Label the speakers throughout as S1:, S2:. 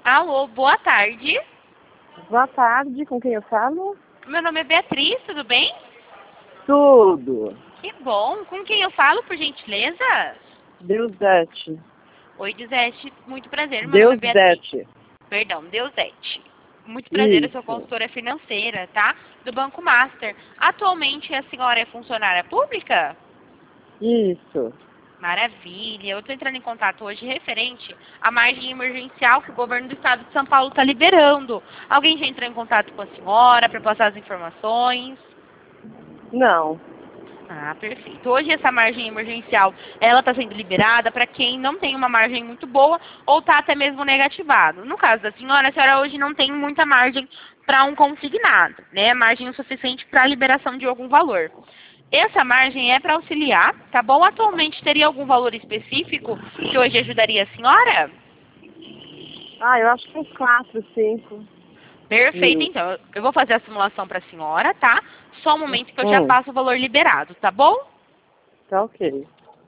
S1: Alô, boa tarde.
S2: Boa tarde, com quem eu falo?
S1: Meu nome é Beatriz, tudo bem?
S2: Tudo.
S1: Que bom. Com quem eu falo, por gentileza?
S2: Deusete.
S1: Oi, Dizete. Muito prazer. Meu nome é Beatriz.
S2: Deusete.
S1: Perdão, Deusete. Muito prazer, eu sou
S2: Isso.
S1: consultora financeira, tá? Do Banco Master. Atualmente a senhora é funcionária pública?
S2: Isso.
S1: Maravilha. Eu estou entrando em contato hoje referente à margem emergencial que o governo do estado de São Paulo está liberando. Alguém já entrou em contato com a senhora para passar as informações?
S2: Não.
S1: Ah, perfeito. Hoje essa margem emergencial, ela está sendo liberada para quem não tem uma margem muito boa ou está até mesmo negativado. No caso da senhora, a senhora hoje não tem muita margem para um consignado, né? Margem o suficiente para a liberação de algum valor. Essa margem é para auxiliar, tá bom? Atualmente teria algum valor específico que hoje ajudaria a senhora?
S2: Eu acho que uns 4, 5
S1: Perfeito,
S2: mil.
S1: então. Eu vou fazer a simulação para a senhora, tá? Só um momento que eu já
S2: Hum,
S1: passo o valor liberado, tá bom?
S2: tá ok.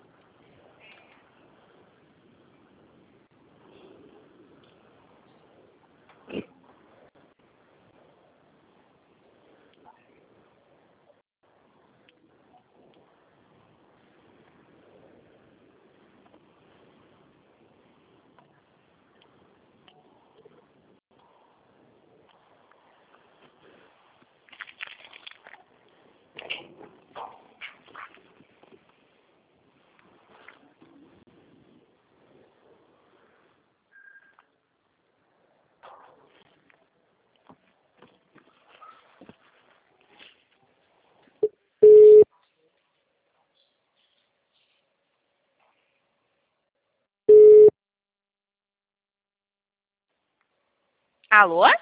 S1: Alô?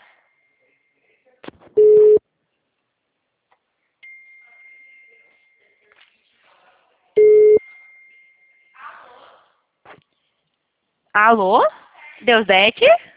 S1: Alô? Deusete?